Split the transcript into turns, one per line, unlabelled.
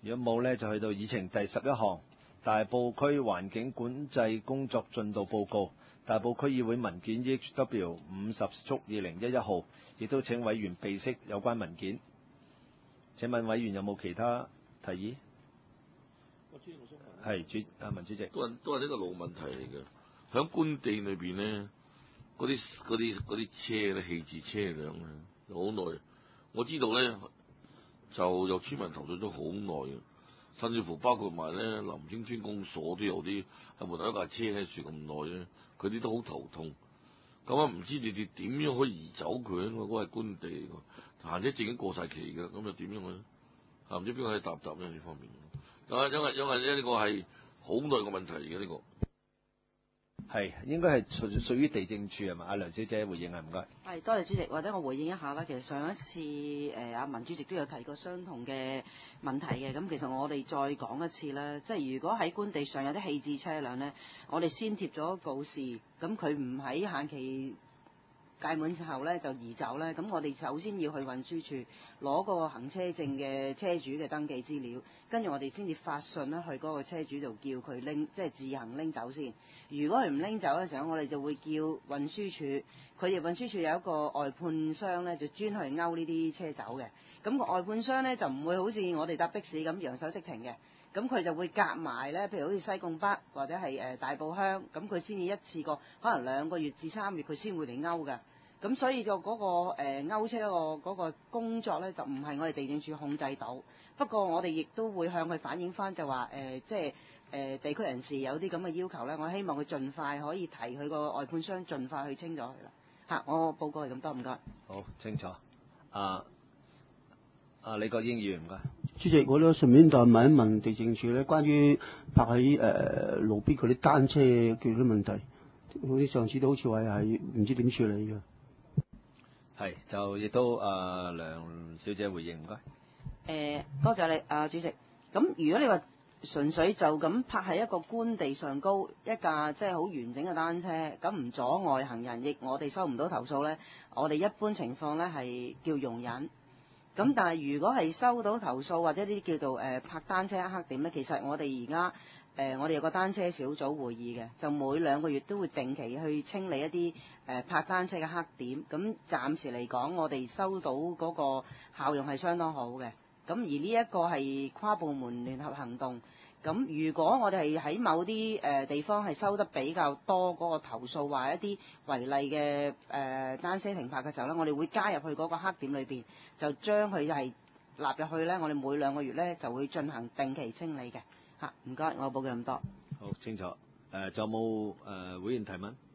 如果冇呢，就去到議程第11項，大埔區環境管制工作進度報告。大埔區議會文件 EHW 50/2011號，亦都請委員備悉有關文件。請問委員有冇其他提議？
我想問，
係文主席，
都係呢個老問題嚟嘅。喺官地裏邊咧，嗰啲車咧，棄置車輛咧，好耐。我知道咧，就有村民投訴咗好耐嘅，甚至乎包括埋咧林清村公所都有啲喺門口一架車喺樹咁耐咧，佢哋都好頭痛。咁啊，唔知你哋點樣可以移走佢咧？嗰個係官地嚟㗎，閒車證已經過晒期嘅，咁又點樣咧？啊，唔知邊個可以答咧呢方面？因為呢個係好耐嘅問題嘅呢個。
係應該係屬於地政處係嘛？阿梁小姐回應啊，唔該。
係，多謝主席，或者我回應一下啦。其實上一次阿文主席都有提過相同嘅問題嘅。咁其實我哋再講一次啦，即係如果喺官地上有啲棄置車輛呢，我哋先貼咗告示，咁佢唔喺限期屆滿之後呢就移走呢。咁我哋首先要去運輸處攞個行車證嘅車主嘅登記資料，跟住我哋先至發信去嗰個車主度叫佢拎，即係自行拎走先。如果佢唔拎走嘅時候，我哋就會叫運輸處，佢哋運輸處有一個外判商呢，就專去勾呢啲車走嘅。咁個外判商呢，就唔會好似我哋搭的士咁揚手即停嘅，咁佢就會夾埋呢，譬如好似西貢北或者係大埔鄉，咁佢先至一次過，可能2個月至3月佢先會嚟勾㗎。咁所以就嗰個勾車嗰個工作呢，就唔係我哋地政處控制到。不過我哋亦都會向佢反映翻，就話即係地區人士有啲咁嘅要求呢，我希望佢盡快可以提佢個外判商盡快去清咗佢啦。嚇，我報告係咁多，唔該。
好清楚。李國英議員唔該。
主席，我都順便再問一問地政處咧，關於泊喺路邊嗰啲單車嘅啲問題，好似上次都好似話係唔知點處理嘅。
係，就亦都梁小姐回應，唔該。
多謝你主席。咁如果你話純粹就咁泊喺一個官地上高一架即係好完整嘅單車，咁唔阻礙行人，亦我哋收唔到投訴呢，我哋一般情況呢係叫容忍。咁但係如果係收到投訴或者呢啲叫做泊單車黑點呢，其實我哋而家我哋有個單車小組會議嘅，就每2個月都會定期去清理一啲泊單車嘅黑點。咁暫時嚟講，我哋收到嗰個效用係相當好嘅。咁而呢一個係跨部門聯合行動。咁如果我哋係喺某啲地方係收得比較多嗰個投訴，話一啲違例嘅單車停泊嘅時候呢，我哋會加入去嗰個黑點裏邊，就將佢係納入去呢。我哋每2個月呢就會進行定期清理嘅。嚇，唔該，我報嘅咁多。
好清楚。仲有冇會員提問？